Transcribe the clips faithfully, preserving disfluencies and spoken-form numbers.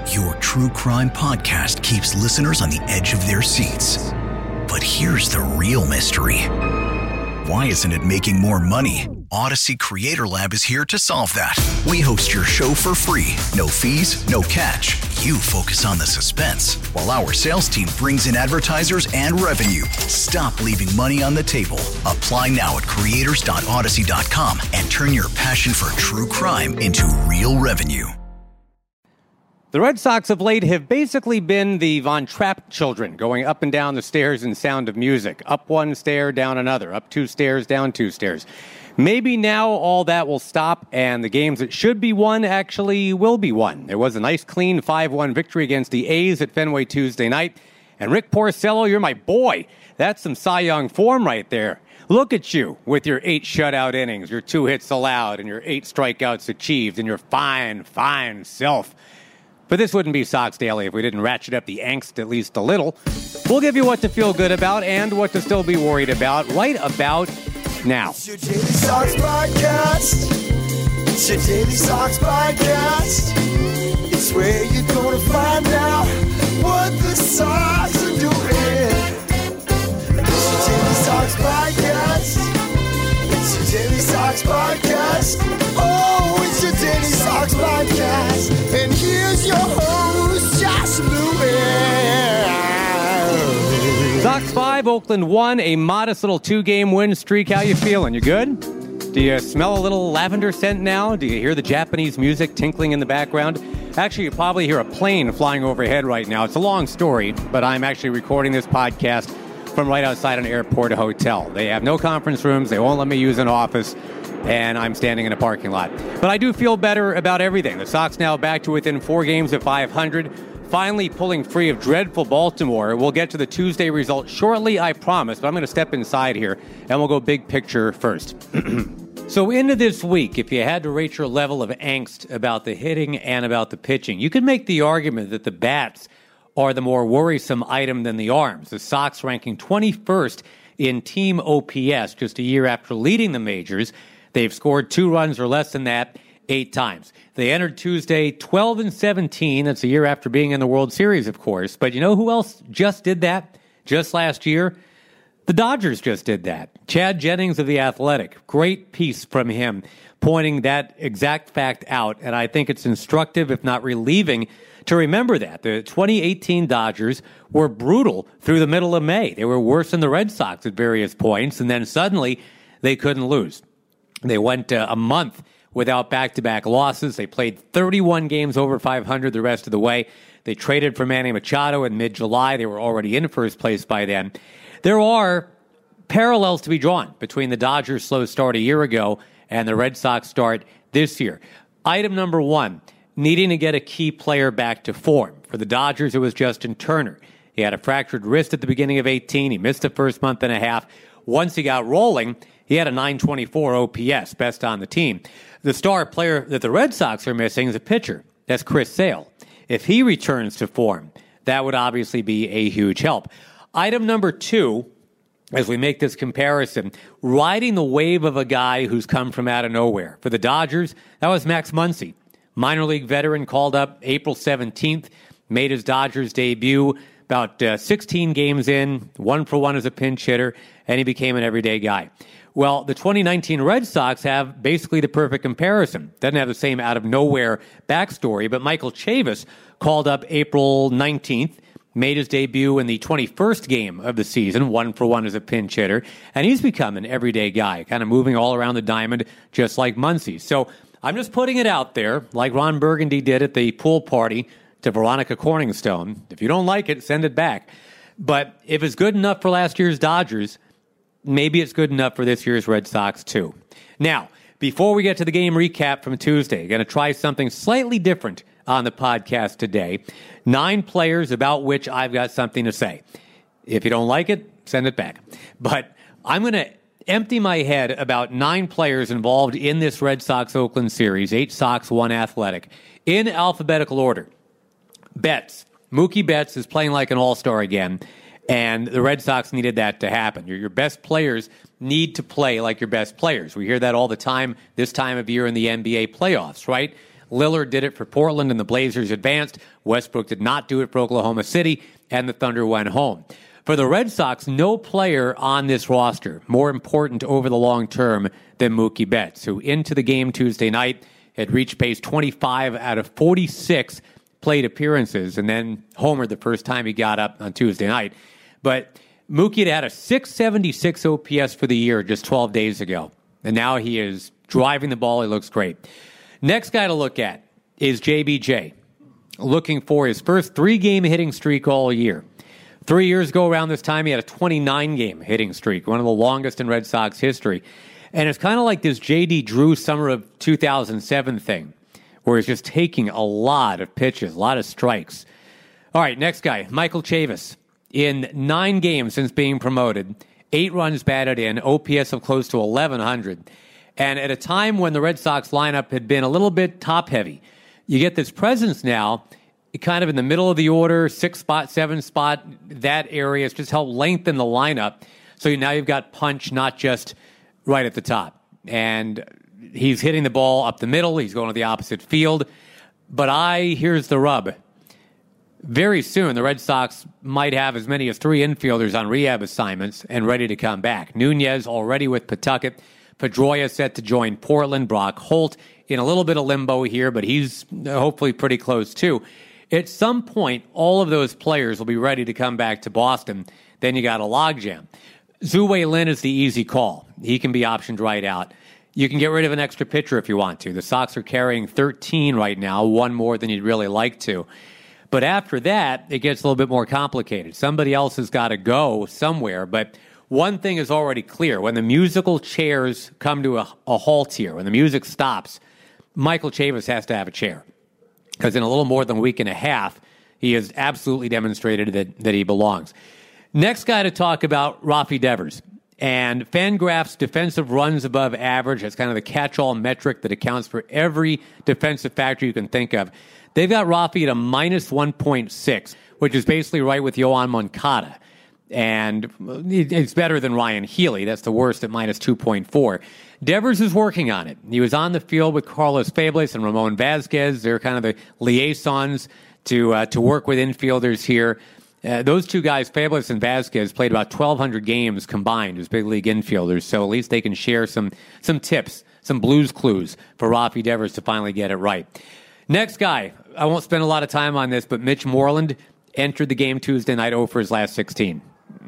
Your true crime podcast keeps listeners on the edge of their seats. But here's the real mystery. Why isn't it making more money? Odyssey Creator Lab is here to solve that. We host your show for free. No fees, no catch. You focus on the suspense, while our sales team brings in advertisers and revenue. Stop leaving money on the table. Apply now at creators dot odyssey dot com and turn your passion for true crime into real revenue. The Red Sox of late have basically been the Von Trapp children, going up and down the stairs in Sound of Music. Up one stair, down another. Up two stairs, down two stairs. Maybe now all that will stop, and the games that should be won actually will be won. There was a nice, clean five one victory against the A's at Fenway Tuesday night. And Rick Porcello, you're my boy. That's some Cy Young form right there. Look at you with your eight shutout innings, your two hits allowed, and your eight strikeouts achieved, and your fine, fine self. But this wouldn't be Sox Daily if we didn't ratchet up the angst at least a little. We'll give you what to feel good about and what to still be worried about right about now. It's your Daily Sox Podcast. It's your Daily Sox Podcast. It's where you're going to find out what the Sox are doing. It's your Daily Sox Podcast. It's your Daily Sox Podcast. Oh, it's your Daily Sox Podcast. And here's your host, Josh Lewis. Sox five, Oakland one, a modest little two-game win streak. How you feeling? You good? Do you smell a little lavender scent now? Do you hear the Japanese music tinkling in the background? Actually, you probably hear a plane flying overhead right now. It's a long story, but I'm actually recording this podcast from right outside an airport hotel. They have no conference rooms. They won't let me use an office, and I'm standing in a parking lot. But I do feel better about everything. The Sox now back to within four games of five hundred. Finally pulling free of dreadful Baltimore. We'll get to the Tuesday result shortly, I promise, but I'm going to step inside here, and we'll go big picture first. So into this week, if you had to rate your level of angst about the hitting and about the pitching, you could make the argument that the bats are the more worrisome item than the arms. The Sox ranking twenty-first in team O P S just a year after leading the majors. They've scored two runs or less than that eight times. They entered Tuesday twelve and seventeen. That's a year after being in the World Series, of course. But you know who else just did that just last year? The Dodgers just did that. Chad Jennings of The Athletic. Great piece from him pointing that exact fact out. And I think it's instructive, if not relieving, to remember that. The twenty eighteen Dodgers were brutal through the middle of May. They were worse than the Red Sox at various points. And then suddenly they couldn't lose. They went uh, a month without back-to-back losses. They played thirty-one games over five hundred the rest of the way. They traded for Manny Machado in mid-July. They were already in first place by then. There are parallels to be drawn between the Dodgers' slow start a year ago and the Red Sox start this year. Item number one, needing to get a key player back to form. For the Dodgers, it was Justin Turner. He had a fractured wrist at the beginning of eighteen. He missed the first month and a half. Once he got rolling, he had a nine twenty-four O P S, best on the team. The star player that the Red Sox are missing is a pitcher. That's Chris Sale. If he returns to form, that would obviously be a huge help. Item number two, as we make this comparison, riding the wave of a guy who's come from out of nowhere. For the Dodgers, that was Max Muncy. Minor league veteran, called up April seventeenth, made his Dodgers debut about uh, sixteen games in, one for one as a pinch hitter, and he became an everyday guy. Well, the twenty nineteen Red Sox have basically the perfect comparison. Doesn't have the same out-of-nowhere backstory, but Michael Chavis called up April nineteenth, made his debut in the twenty-first game of the season, one for one as a pinch hitter, and he's become an everyday guy, kind of moving all around the diamond just like Muncy. So I'm just putting it out there, like Ron Burgundy did at the pool party to Veronica Corningstone. If you don't like it, send it back. But if it's good enough for last year's Dodgers, maybe it's good enough for this year's Red Sox, too. Now, before we get to the game recap from Tuesday, going to try something slightly different on the podcast today. Nine players about which I've got something to say. If you don't like it, send it back. But I'm going to empty my head about nine players involved in this Red Sox-Oakland series, eight Sox, one Athletic, in alphabetical order. Betts. Mookie Betts is playing like an all-star again. And the Red Sox needed that to happen. Your, your best players need to play like your best players. We hear that all the time this time of year in the N B A playoffs, right? Lillard did it for Portland, and the Blazers advanced. Westbrook did not do it for Oklahoma City, and the Thunder went home. For the Red Sox, no player on this roster more important over the long term than Mookie Betts, who into the game Tuesday night had reached pace twenty-five out of forty-six plate appearances, and then homered the first time he got up on Tuesday night. But Mookie had had a six seventy-six O P S for the year just twelve days ago, and now he is driving the ball. He looks great. Next guy to look at is J B J, looking for his first three-game hitting streak all year. Three years ago around this time, he had a twenty-nine-game hitting streak, one of the longest in Red Sox history. And it's kind of like this J D Drew summer of two thousand seven thing, where he's just taking a lot of pitches, a lot of strikes. All right, next guy, Michael Chavis. In nine games since being promoted, eight runs batted in, O P S of close to eleven hundred. And at a time when the Red Sox lineup had been a little bit top-heavy, you get this presence now, kind of in the middle of the order, six spot, seven spot, that area. It's just helped lengthen the lineup. So now you've got punch, not just right at the top. And he's hitting the ball up the middle. He's going to the opposite field. But I, here's the rub. Very soon, the Red Sox might have as many as three infielders on rehab assignments and ready to come back. Nunez already with Pawtucket. Pedroia set to join Portland. Brock Holt in a little bit of limbo here, but he's hopefully pretty close too. At some point, all of those players will be ready to come back to Boston. Then you got a logjam. Zhu-Wei Lin is the easy call. He can be optioned right out. You can get rid of an extra pitcher if you want to. The Sox are carrying thirteen right now, one more than you'd really like to. But after that, it gets a little bit more complicated. Somebody else has got to go somewhere. But one thing is already clear. When the musical chairs come to a, a halt here, when the music stops, Michael Chavis has to have a chair. Because in a little more than a week and a half, he has absolutely demonstrated that, that he belongs. Next guy to talk about, Rafi Devers. And Fangraph's defensive runs above average. That's kind of the catch-all metric that accounts for every defensive factor you can think of. They've got Rafi at a minus one point six, which is basically right with Yoan Moncada. And it's better than Ryan Healy. That's the worst at minus two point four. Devers is working on it. He was on the field with Carlos Fables and Ramon Vasquez. They're kind of the liaisons to uh, to work with infielders here. Uh, those two guys, Fables and Vasquez, played about twelve hundred games combined as big league infielders, so at least they can share some some tips, some blues clues for Rafi Devers to finally get it right. Next guy, I won't spend a lot of time on this, but Mitch Moreland entered the game Tuesday night oh for his last sixteen.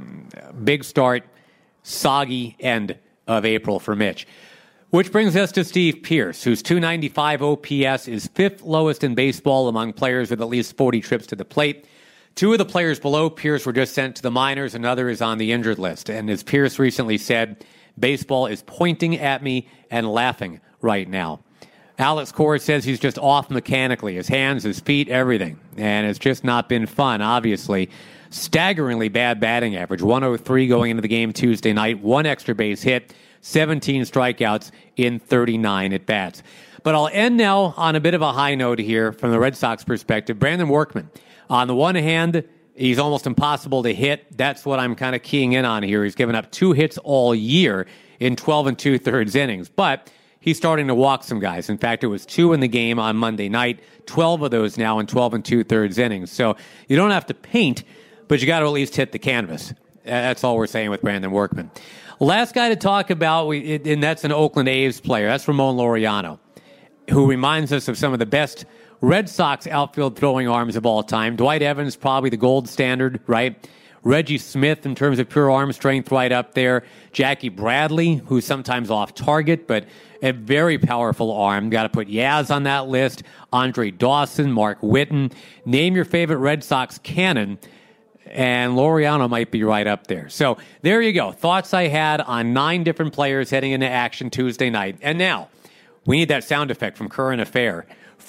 Big start, soggy end of April for Mitch. Which brings us to Steve Pearce, whose two ninety-five O P S is fifth lowest in baseball among players with at least forty trips to the plate. Two of the players below Pearce were just sent to the minors. Another is on the injured list. And as Pearce recently said, baseball is pointing at me and laughing right now. Alex Cora says he's just off mechanically, his hands, his feet, everything. And it's just not been fun, obviously. Staggeringly bad batting average, one oh three going into the game Tuesday night, one extra base hit, seventeen strikeouts in thirty-nine at-bats. But I'll end now on a bit of a high note here from the Red Sox perspective. Brandon Workman, on the one hand, he's almost impossible to hit. That's what I'm kind of keying in on here. He's given up two hits all year in twelve and two-thirds innings. But he's starting to walk some guys. In fact, it was two in the game on Monday night, twelve of those now in twelve and two-thirds innings. So you don't have to paint, but you got to at least hit the canvas. That's all we're saying with Brandon Workman. Last guy to talk about, we, and that's an Oakland A's player. That's Ramon Laureano, who reminds us of some of the best Red Sox outfield throwing arms of all time. Dwight Evans, probably the gold standard, right? Reggie Smith, in terms of pure arm strength, right up there. Jackie Bradley, who's sometimes off target, but a very powerful arm. Got to put Yaz on that list. Andre Dawson, Mark Whitten. Name your favorite Red Sox cannon, and Laureano might be right up there. So there you go. Thoughts I had on nine different players heading into action Tuesday night. And now, we need that sound effect from Current Affair.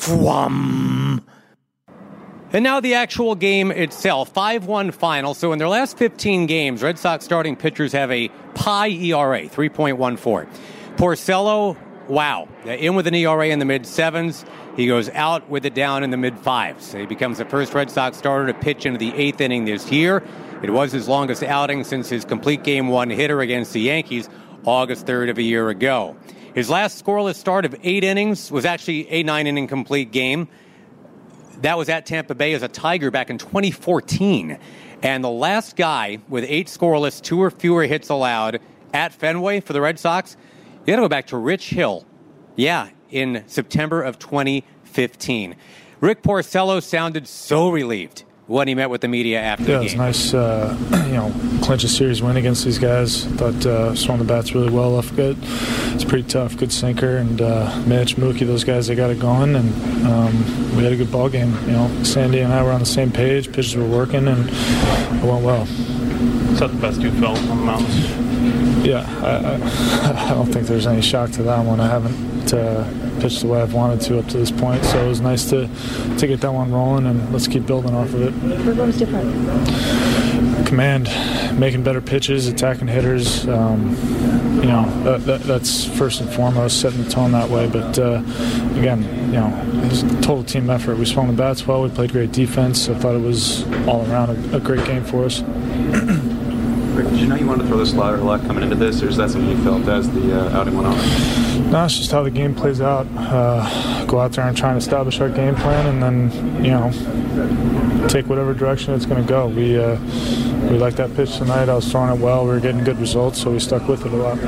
Fwum. And now the actual game itself. five one final. So in their last fifteen games, Red Sox starting pitchers have a P I E R A, three point one four. Porcello, wow. In with an E R A in the mid-sevens. He goes out with it down in the mid-fives. He becomes the first Red Sox starter to pitch into the eighth inning this year. It was his longest outing since his complete game one hitter against the Yankees August third of a year ago. His last scoreless start of eight innings was actually a nine-inning complete game. That was at Tampa Bay as a Tiger back in twenty fourteen. And the last guy with eight scoreless, two or fewer hits allowed at Fenway for the Red Sox, you got to go back to Rich Hill. Yeah, in September of twenty fifteen. Rick Porcello sounded so relieved when he met with the media after yeah, the game. Yeah, it was nice, uh, you know, clinch a series win against these guys. Thought uh, swung the bats really well, left good. It's pretty tough, good sinker, and uh, Mitch, Mookie, those guys, they got it going, and um, we had a good ball game. You know, Sandy and I were on the same page, pitches were working, and it went well. Is that the best you felt on the mountains? Yeah, I, I, I don't think there's any shock to that one. I haven't uh, pitched the way I've wanted to up to this point, so it was nice to to get that one rolling, and let's keep building off of it. What was different? Command, making better pitches, attacking hitters. Um, you know, that, that, that's first and foremost, setting the tone that way. But uh, again, you know, it's a total team effort. We swung the bats well. We played great defense. I thought it was all around a, a great game for us. Rick, did you know you wanted to throw the slider a lot coming into this, or is that something you felt as the uh, outing went on? No, it's just how the game plays out. Uh, go out there and try and establish our game plan, and then, you know, take whatever direction it's going to go. We uh, we liked that pitch tonight. I was throwing it well. We were getting good results, so we stuck with it a lot.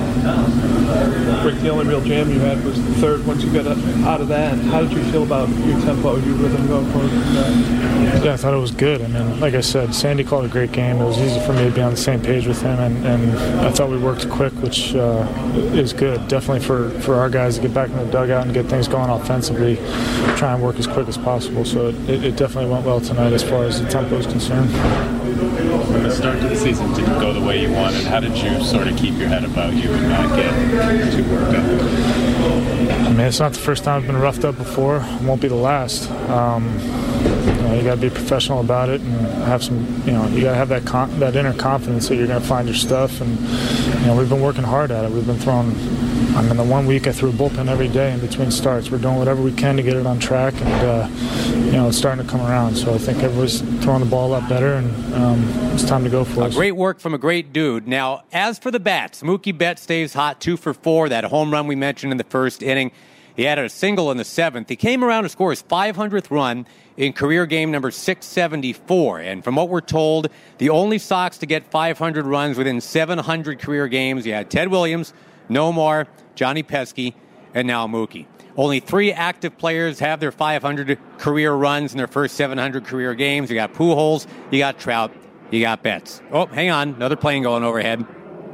Rick, the only real jam you had was the third. Once you got out of that, how did you feel about your tempo, your rhythm going forward? Yeah, I thought it was good. I mean, like I said, Sandy called a great game. It was easy for me to be on the same page with him, and, and I thought we worked quick, which uh, is good. Definitely for, for our guys to get back in the dugout and get things going offensively, try and work as quick as possible. So it, it definitely went well tonight as far as the tempo is concerned. When the start to the season didn't go the way you wanted, how did you sort of keep your head about you and not get too worked up? I mean, it's not the first time I've been roughed up before. It won't be the last. Um, you know, you got to be professional about it and have some, you know, you got to have that con- that inner confidence that you're going to find your stuff. And, you know, we've been working hard at it. We've been throwing, I mean, the one week I threw a bullpen every day in between starts. We're doing whatever we can to get it on track, and, uh, you know, it's starting to come around. So I think everybody's throwing the ball a lot better, and um, it's time to go for uh, us. Great work from a great dude. Now, as for the bats, Mookie Betts stays hot, two for four. That home run we mentioned in the first inning. He had a single in the seventh. He came around to score his five hundredth run in career game number six seventy-four. And from what we're told, the only Sox to get five hundred runs within seven hundred career games, you had Ted Williams, Nomar, Johnny Pesky, and now Mookie. Only three active players have their five hundred career runs in their first seven hundred career games. You got Pujols, you got Trout, you got Betts. Oh, hang on. Another plane going overhead.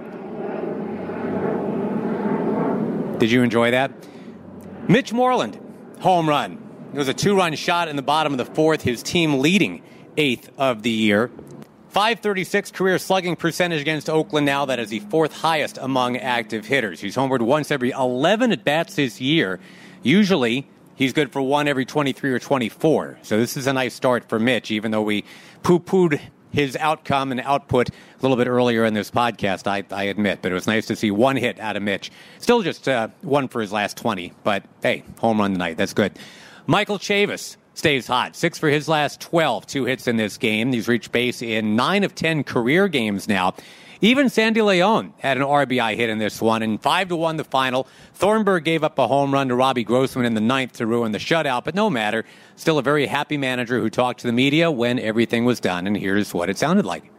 Did you enjoy that? Mitch Moreland, home run. It was a two-run shot in the bottom of the fourth, his team leading eighth of the year. five thirty-six career slugging percentage against Oakland now. That is the fourth highest among active hitters. He's homered once every eleven at-bats this year. Usually, he's good for one every twenty-three or twenty-four. So this is a nice start for Mitch, even though we poo-pooed his outcome and output a little bit earlier in this podcast, I, I admit. But it was nice to see one hit out of Mitch. Still just uh, one for his last twenty. But, hey, home run tonight. That's good. Michael Chavis stays hot. Six for his last twelve. Two hits in this game. He's reached base in nine of ten career games now. Even Sandy Leon had an R B I hit in this one. And five to one the final. Thornburg gave up a home run to Robbie Grossman in the ninth to ruin the shutout. But no matter. Still a very happy manager who talked to the media when everything was done. And here's what it sounded like.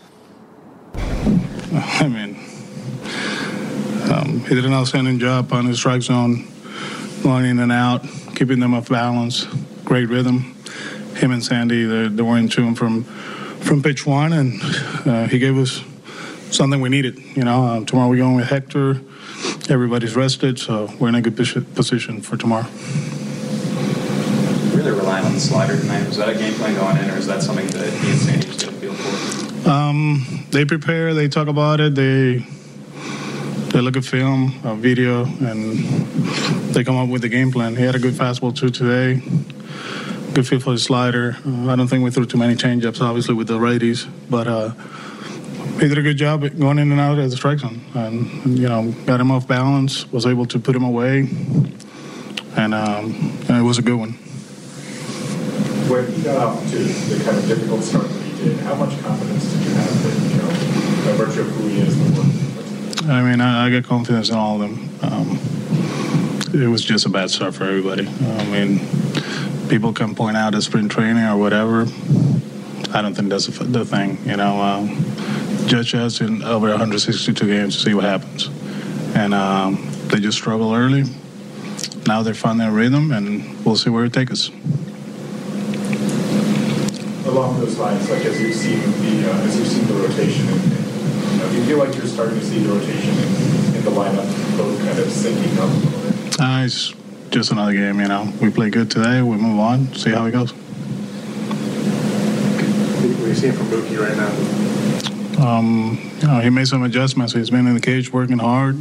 I mean, um, he did an outstanding job on his strike zone, going in and out, keeping them off balance, great rhythm. Him and Sandy, they, they were in tune from from pitch one, and uh, he gave us something we needed. You know, uh, tomorrow we're going with Hector. Everybody's rested, so we're in a good position for tomorrow. Really relying on the slider tonight. Was that a game plan going in, or is that something that he and Sandy just get a feel for? Um, they prepare, they talk about it, they they look at film, uh, video, and they come up with the game plan. He had a good fastball too today. Good feel for his slider. Uh, I don't think we threw too many changeups, obviously, with the righties, but uh, he did a good job at going in and out at the strike zone, and you know, got him off balance, was able to put him away, and, um, and it was a good one. When he got off to the kind of difficult start that he did, how much confidence did you have that, you know, by virtue of who he is, the work? I mean, I, I get confidence in all of them. Um, it was just a bad start for everybody. I mean, people can point out at sprint training or whatever. I don't think that's the, the thing. You know, um, Judge has in over one hundred sixty-two games to see what happens, and um, they just struggle early. Now they're finding their rhythm, and we'll see where it takes us. Along those lines, like as you've seen the uh, as you've seen the rotation, and, and, you know, do you feel like you're starting to see the rotation in, in the lineup both kind of syncing up a little bit? Uh, it's just another game, you know. We play good today. We move on. See how it goes. What are you seeing from Mookie right now? Um, you know, he made some adjustments. He's been in the cage working hard.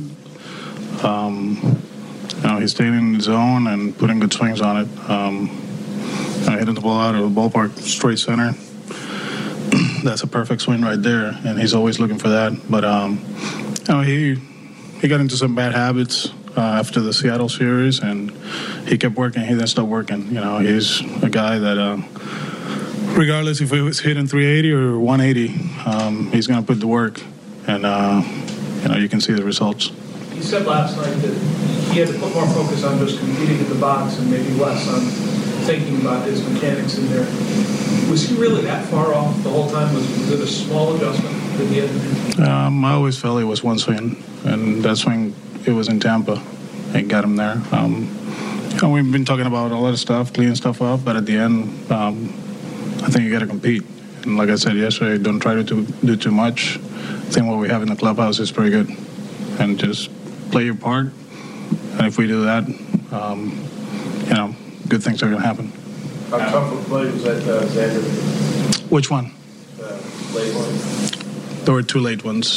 Um, you know, he's staying in the zone and putting good swings on it. Um, Uh, hitting the ball out of the ballpark straight center. That's a perfect swing right there, and he's always looking for that. But um, you know, he he got into some bad habits uh, after the Seattle series, and he kept working. He didn't stop working. You know, he's a guy that, uh, regardless if he was hitting three eighty or one eighty, um, he's going to put the work, and uh, you know, you can see the results. You said last night that he had to put more focus on just competing in the box and maybe less on thinking about his mechanics in there. Was he really that far off the whole time? Was, was it a small adjustment that he had to do? Um, I always felt it was one swing, and that swing, it was in Tampa. It got him there. Um, you know, we've been talking about a lot of stuff, cleaning stuff up, but at the end, um, I think you got to compete. And like I said yesterday, don't try to do, do too much. I think what we have in the clubhouse is pretty good. And just play your part. And if we do that, um, you know, good things are going to happen. How tough a play was that, uh, Xander? Which one? The late one. There were two late ones.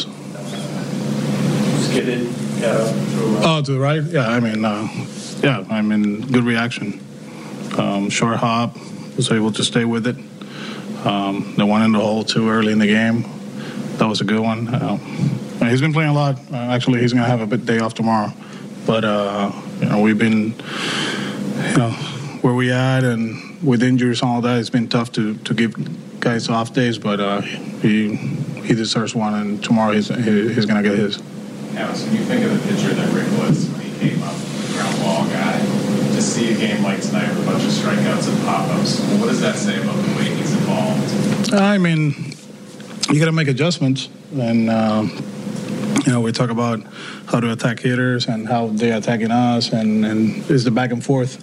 Skidded, got up, threw up. Oh, to the right? Yeah, I mean, uh, yeah, I mean, good reaction. Um, short hop, was able to stay with it. Um, the one in the hole too early in the game, that was a good one. Uh, he's been playing a lot. Uh, actually, he's going to have a bit day off tomorrow. But, uh, you know, we've been, you know, where we at and with injuries and all that, it's been tough to, to give guys off days, but uh, he he deserves one, and tomorrow he's, he, he's going to get his. Alex, when you think of the pitcher that Rick was when he came up, ground ball guy, to see a game like tonight with a bunch of strikeouts and pop-ups, what does that say about the way he's involved? I mean, you got to make adjustments, and uh, you know, we talk about how to attack hitters and how they're attacking us, and, and it's the back and forth.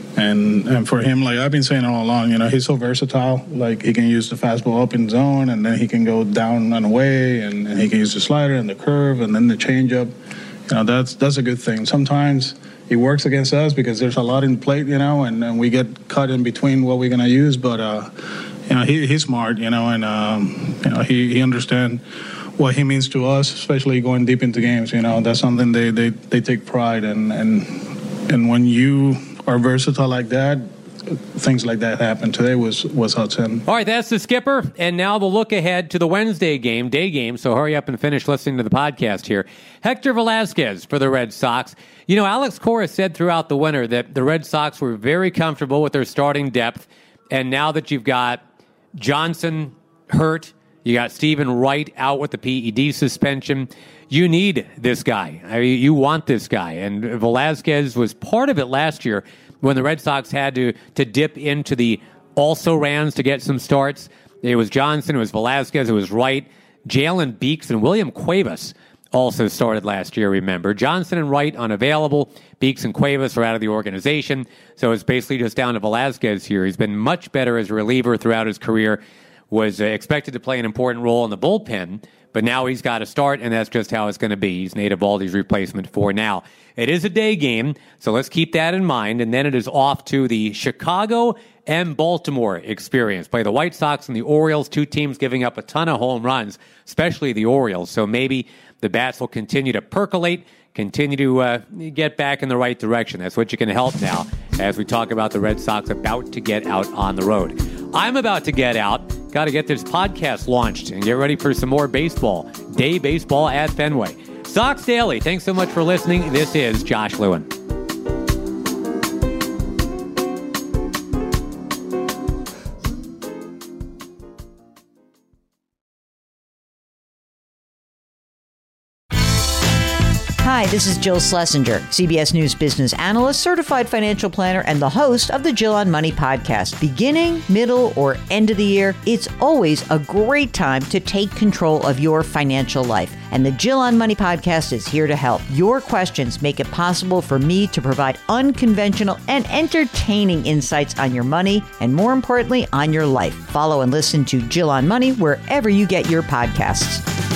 And and for him, like I've been saying all along, you know, he's so versatile. Like he can use the fastball up in zone, and then he can go down and away, and, and he can use the slider and the curve, and then the changeup. You know, that's that's a good thing. Sometimes he works against us because there's a lot in plate, you know, and, and we get cut in between what we're gonna use. But uh, you know, he he's smart, you know, and um, you know, he he understands what he means to us, especially going deep into games. You know, that's something they they, they take pride in, and and when you are versatile like that, things like that happen. Today was was outstanding. All right, that's the skipper. And now the look ahead to the Wednesday game, day game. So hurry up and finish listening to the podcast here. Hector Velasquez for the Red Sox. You know, Alex Cora said throughout the winter that the Red Sox were very comfortable with their starting depth. And now that you've got Johnson hurt, you got Stephen Wright out with the P E D suspension, you need this guy. I mean, you want this guy. And Velasquez was part of it last year when the Red Sox had to, to dip into the also-rans to get some starts. It was Johnson, it was Velasquez, it was Wright. Jalen Beeks and William Cuevas also started last year, remember. Johnson and Wright unavailable. Beeks and Cuevas are out of the organization. So it's basically just down to Velasquez here. He's been much better as a reliever throughout his career. Was uh, expected to play an important role in the bullpen, but now he's got to start, and that's just how it's going to be. He's Nate Eovaldi's replacement for now. It is a day game, so let's keep that in mind, and then it is off to the Chicago and Baltimore experience. Play the White Sox and the Orioles, two teams giving up a ton of home runs, especially the Orioles, so maybe the bats will continue to percolate, continue to uh, get back in the right direction. That's what you can help now as we talk about the Red Sox about to get out on the road. I'm about to get out. Got to get this podcast launched and get ready for some more baseball. Day baseball at Fenway. Sox Daily, thanks so much for listening. This is Josh Lewin. Hi, this is Jill Schlesinger, C B S News business analyst, certified financial planner, and the host of the Jill on Money podcast. Beginning, middle, or end of the year, it's always a great time to take control of your financial life. And the Jill on Money podcast is here to help. Your questions make it possible for me to provide unconventional and entertaining insights on your money, and more importantly, on your life. Follow and listen to Jill on Money wherever you get your podcasts.